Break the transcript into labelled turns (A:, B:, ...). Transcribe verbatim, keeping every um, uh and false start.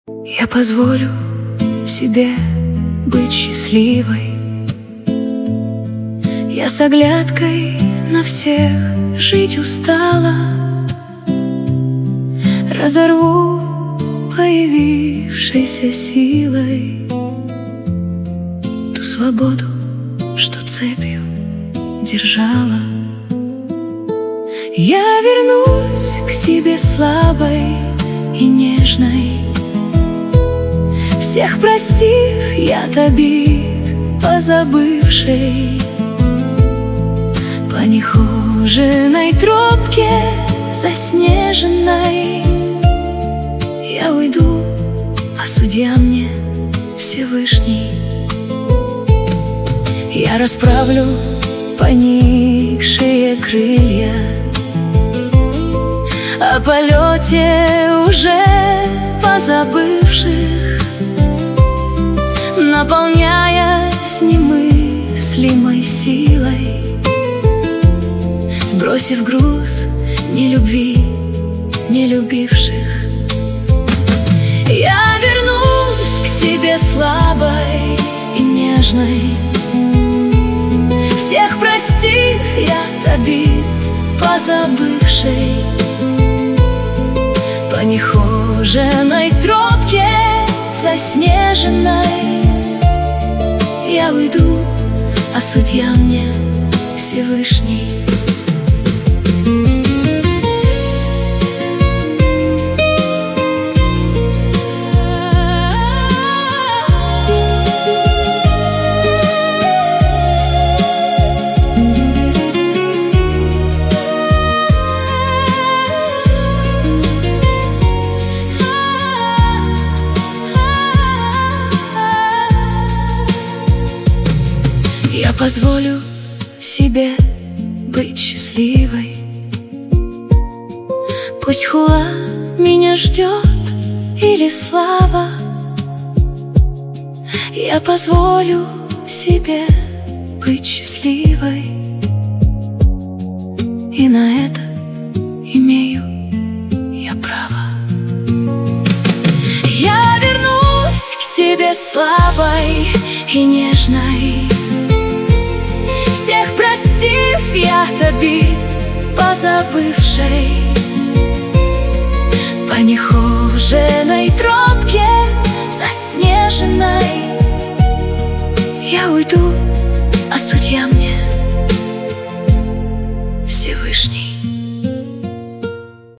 A: Я позволю себе быть счастливой. Я с оглядкой на всех жить устала. Разорву появившейся силой ту свободу, что цепью держала. Я вернусь к себе слабой и нежной, всех простив я от обид позабывшей. По нехоженной тропке заснеженной я уйду, а судья мне Всевышний. Я расправлю поникшие крылья, о полете уже позабывших, наполняясь немыслимой силой, сбросив груз ни любви, не любивших. Я вернусь к себе слабой и нежной, всех простив я от обид позабывшей. По нехоженной тропке заснеженной я уйду, а судья мне Всевышний. Я позволю себе быть счастливой. Пусть хула меня ждет или слава, я позволю себе быть счастливой, и на это имею я право. Я вернусь к себе слабой и нежной, всех простив я от обид позабывшей. По нехоженной тропке заснеженной я уйду, а судья мне